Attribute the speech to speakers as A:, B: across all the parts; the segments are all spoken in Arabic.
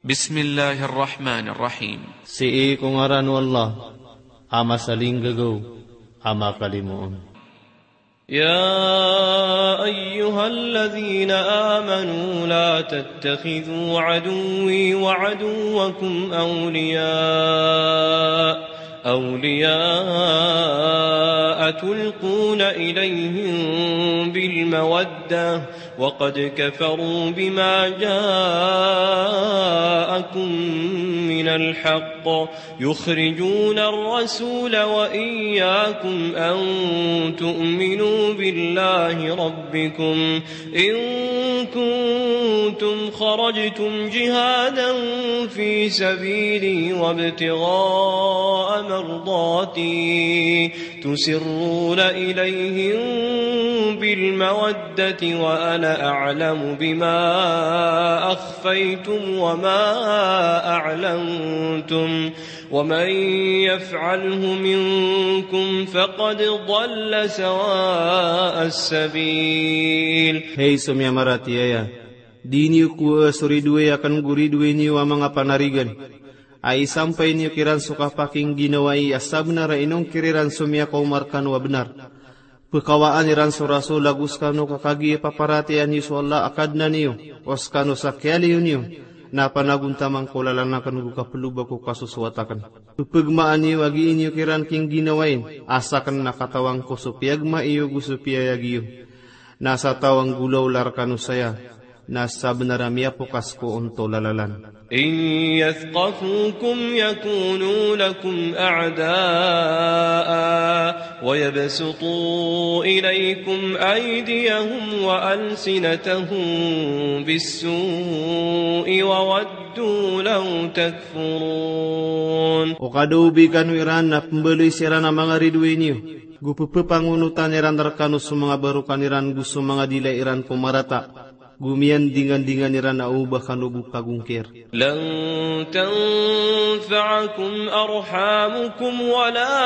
A: Bismillahirrahmanirrahim.
B: Si kung aran wallah, ama saling gagaw, ama kalimuon.
C: يا أيها الذين آمنوا لا تتخذوا عدوي وعدوكم أولياء تلقون إليهم بالمودة وقد كفروا بما جاءكم من الحق يخرجون الرسول وإياكم أن تؤمنوا بالله ربكم إن كنتم خرجتم جهادا في سبيلي وابتغاء مرضاتي تسرون إليهم بالمودة وأنا أعلم بما أخفيتم وما أعلنتم ومن يفعله منكم فقد ضل سواء السبيل.
B: Hey sumya maratiaya, dini ku suridue akan guridue ni wa mga panarigan. Ay sampay niyo kiran suka paking ginawai asabna ra inong kiriran sumya kaumarkan wa benar. Pekawaan iran surasul lagus kanu kakagi paparatian ni sualla akadna niyo os kanu sakyali niyo na panaguntamang kulalanakan ko kapeluba ko kasuswatakan. Pupagmaan niyo agi inyo kiran king ginawain asakan nakatawang ko supiyagma iyo gusupiyag nasa tawang gulaw larkanu saya nasa benaramia pukas ko unto lalalan.
C: إن يثقفوكم يكونوا لكم أعداء ويبسطوا إليكم أيديهم وألسنتهم بالسوء وودوا لو تكفرون.
B: Okadubi kanu iran na pembeli sirana mga ridwinyo. Gupupangunutan iran rekanu sumanga barukan iran gusto mga dila iran pumarata. Gumian dingan-dingan iran na ubah kanubu pagungkir.
C: Lan tanfa'akum arhamukum wala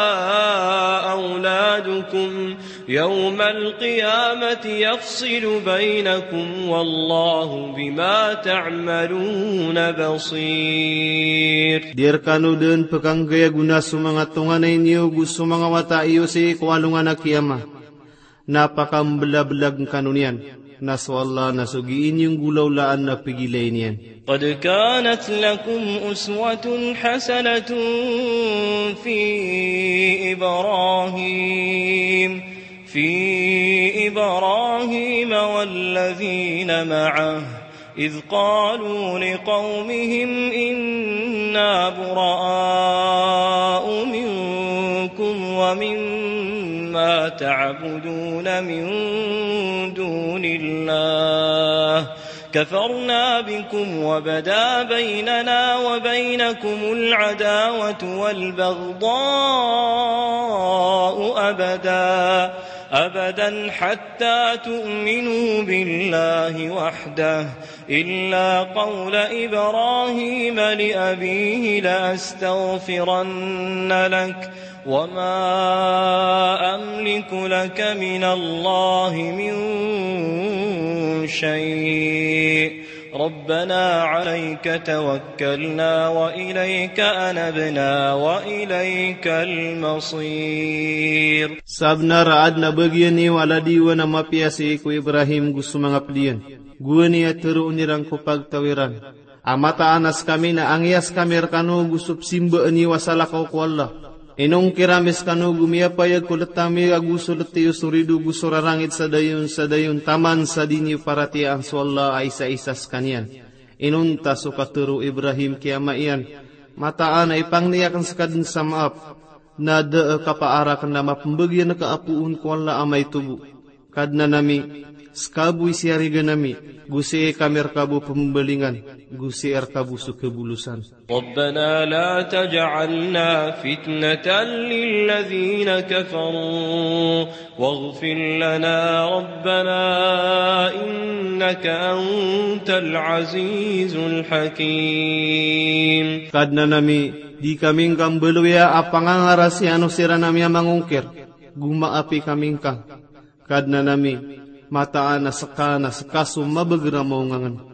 C: awladukum yawmal qiyamati yafsilu bainakum wallahu bima ta'maluna basir.
B: Dir kanu den pegang gaya guna sumanga tunganay niyo gusto mga wata iyo si kualungan na kiyama. Napakambela-belag kanunian. Naswallah nasugiin yung gulawlaan na pigilay niyan.
C: Qad kanat lakum uswatun hasanatun fi Ibrahim walladhina ma'ah إذ قالوا لقومهم إنا براء منكم ومما تعبدون من دون الله كفرنا بكم وبدا بيننا وبينكم العداوة والبغضاء أبدا حتى تؤمنوا بالله وحده إلا قول إبراهيم لأبيه لأستغفرن لك وما أملك لك من الله من شيء ربنا عليك توكلنا وإليك أنبنا وإليك المصير.
B: Sabna raad na bagyan ni waladiwa na mapiasi ko Ibrahim gusto mga pilihan. Guwani at turuun nirang kupagtawiran. Amata anas kami na angyas kami kanu gusup simba ni wasalakaw ko Allah. Inong kiramis kanu gumiyapayag kulatami agusulat tiyo suridu gusurarangit sa dayon taman sa dini parati ang swalla ay sa isas kanyan. Inunta sukaturo Ibrahim kiyamaian. Mataan ay pangniyakan sakadin sa maap. Na kapaarakan na mapambagyan na kaapuun ko Allah amay tubo. Kadna nami, skabuy siyariga nami, gusi kamir kabu pembalingan, gusi kabu sukebulusan.
C: Rabbana la taj'alna fitnatan lilladhina kafaru, waghfir lana Rabbana innaka antal azizul hakim.
B: Kadna nami, di kaming kambeluya apangangarasi anu sira nami mangungkir, gumaapi kaming kang. Kadna nami, mataan na saka na sakasum mabagra maungangan.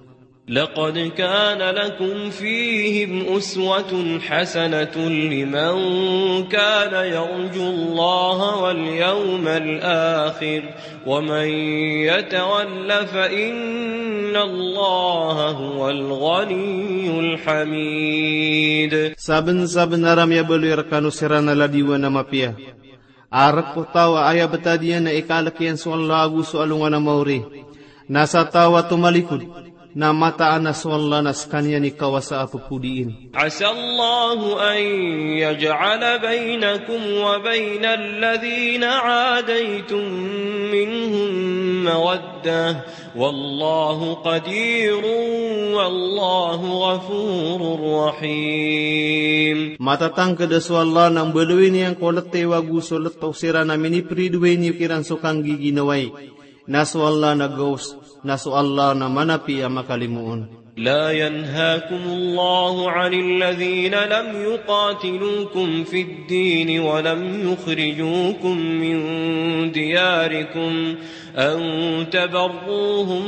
C: لقد كان لكم فيهم أسوة حسنة لمن كان يرجو الله واليوم الآخر ومن يتول فإن الله هو الغني الحميد.
B: Saben-saben aram ya belir kanu sirana ladiwa na mapia. Arak ko tawa aya betadian na ikalakyan sual lagu sualungan na mauri. Nasa tawa tumalikod. Na mataan na suwalla nas kanya ni kawasa apupudiin.
C: عسى الله أن يجعل بينكم وبين الذين عاديتم منهم مودة والله قدير والله غفور رحيم.
B: Matatang kada suwalla ng baluin yang kolete wagu sulat tausira na minipridwe ni kiran sukang giginaway. Nasuwalla na ghost. Nasu Allah na manapi ang makalimuon.
C: لا ينهاكم الله عن الذين لم يقاتلوكم في الدين ولم يخرجوكم من دياركم أن تبروهم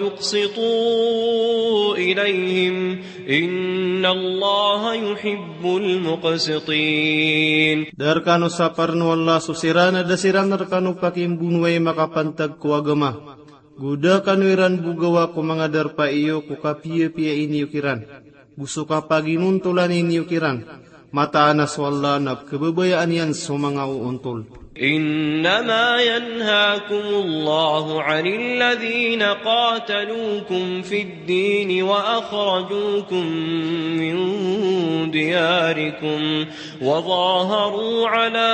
C: وتقسطوا إليهم إن الله يحب المقسطين.
B: Darkano saparno Allah susirana dasirana darkano pakimbunuay makapantag ko agama. Guda kanuiran bugawa ko mga darpa iyo ko kapiya-piya inyo kiran. Gusto ka paginuntulan inyo kiran. Mataanas wala na kababayaan yan sa mga uuntol.
C: إنما ينهاكم الله عن الذين قاتلوكم في الدين وأخرجوكم من دياركم وظاهروا على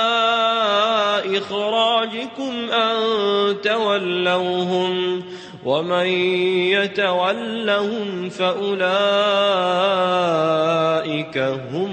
C: إخراجكم أن تولوهم ومن يتولهم فأولئك هم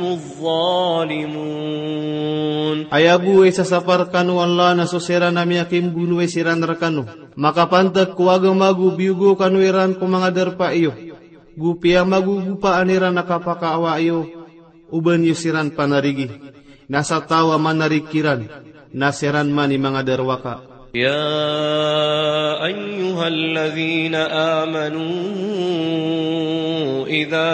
C: الظالمون.
B: Ayabu ay sasaparkanu Allah na susira na miyakim bunuwe siran rakanu. Makapantag kuwaga magu biugo kanuiran ko mga darpa iyo. Gupia magugupa aniran nakapakaawa iyo. Uban yu siran panarigi. Nasa tawa manarikiran. Nasiran mani mga darwaka.
C: يا أيها الذين آمنوا إذا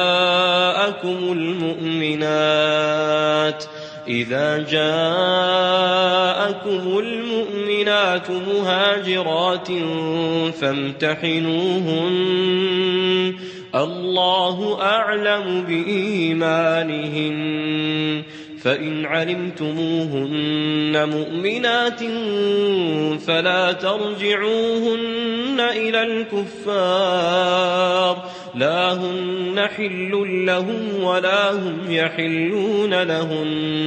C: جاءكم المؤمنات مهاجرات فامتحنوهن الله أعلم بإيمانهن فإن علمتموهن مؤمنات فلا ترجعوهن إلى الكفار لا هن حل لهم ولا هم يحلون لهم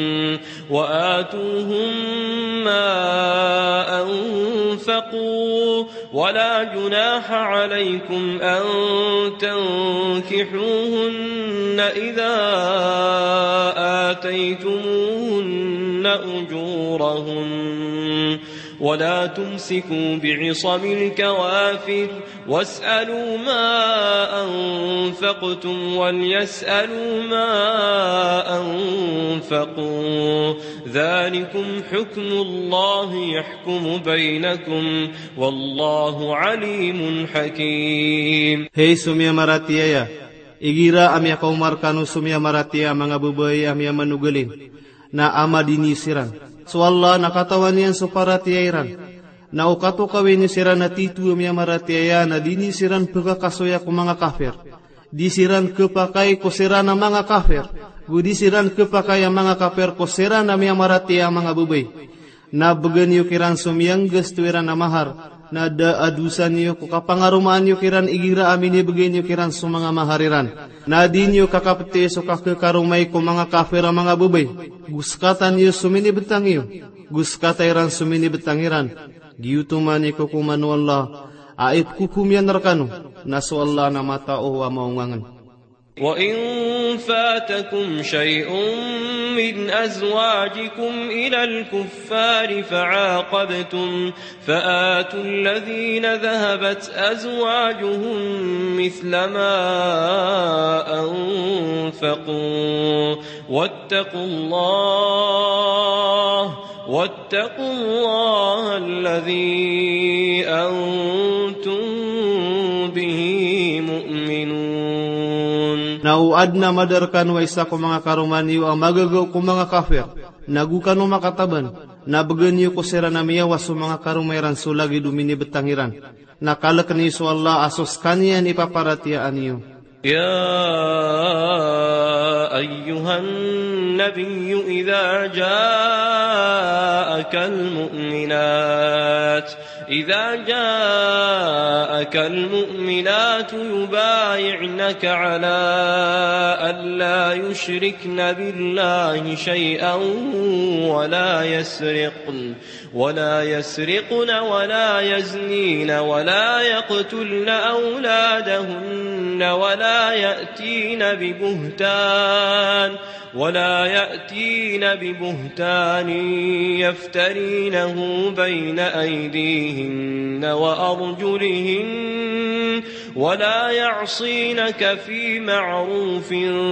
C: وآتوهم ما أنفقوا ولا جناح عليكم أن تنكحوهن إذا آتيتموهن أجورهن ولا تمسكوا بعصم الكوافر واسألوا ما أنفقتم وليسألوا ما أنفقوا ذلكم حكم الله يحكم بينكم والله عليم حكيم.
B: Hey sumya maratiya, igira amya kaumarkanu sumya maratiya mga babae amya manugalin na ama dinisiran. So Allah nakatawan yan so paratiyairan. Na ukato kawin ni siran na titu amya maratiyaya na dinisiran pagkakasoya ko mga kafir. Disiran kepakay ko siran na mga kafir. Gudisiran kepakay ang mga kafir ko siran na amya maratiya mga babae. Na bagan yu kiran sumyang gastuiran na mahar. Na da adusan niyo ko kapangarumaan niyo kiran igira amin ibigay niyo kiran sa mga mahariran. Na di niyo kakapte so kakakarumay ko mga kafir mga bubay. Guskatan niyo sumini betang iyo. Guskatairan sumini betangiran. Giyutuman niyo kukumanu Allah. Ait kukumyan rakano. Naso Allah na matao wa maungangan.
C: وإن فاتكم شيء من أزواجكم إلى الكفار فعاقبتم فآتوا الذين ذهبت أزواجهم مثل ما أنفقوا واتقوا الله الذي أنتم به مؤمنون.
B: na uad na madarkan wa isa ko mga karumani wa magagaw ko mga kafir, nagukan o makataban, na baganyo ko sira na miyawas o mga karumayran sulagi dumini betangiran, nakalak ni iso Allah asos kanyan ipaparatiaan niyo.
C: يا أيها النبي إذا جاءك المؤمنات يبايعنك على أن لا يشركن بالله شيئا ولا يسرقن ولا يزنين ولا يقتلن أولادهن ولا يأتين ببهتان يفترينه بين أيديهن وأرجلهن ولا يعصينك في معروف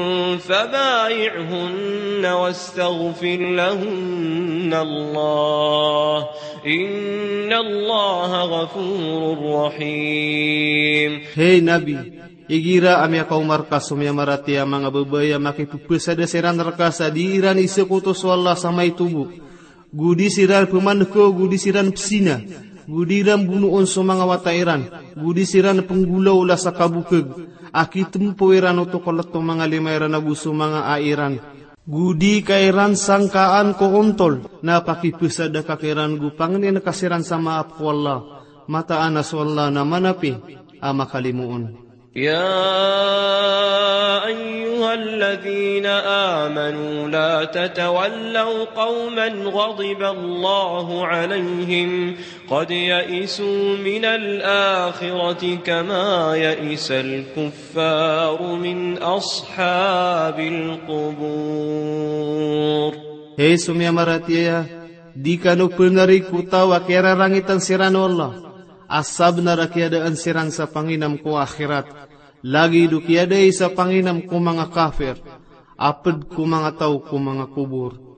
C: فبايعهن واستغفر لهن الله إن الله غفور رحيم.
B: Hey Nabi, igira amya kau markas sumya maratia mga babaya makipupesada seran rakasa di iran isekutus wallah samai tubuh. Gudi siran pemandeko, gudi siran pesina, gudi ram bunuon so mga watairan, gudi siran penggulau la sakabukeg, akitem poiran otokolat to mga limairan abuso mga airan. Gudi kairan sangkaan ko ontol, na pakipesada kakiran gupang ni nakasiran sama apu Allah, mata anas wallah na manapi, ama kalimuon.
C: يا أيها الذين آمنوا لا تتولوا قوما غضب الله عليهم قد يئسوا من الآخرة كما يئس الكفار من أصحاب القبور.
B: Hei sumya maratia, di kanu penari kutawa kera rangitan siran Allah. Asab na rakyadaan siran sa panginam ko akhirat, lagi dukiaday sa panginam ko mga kafir, apad ko mga tao ko mga kubur.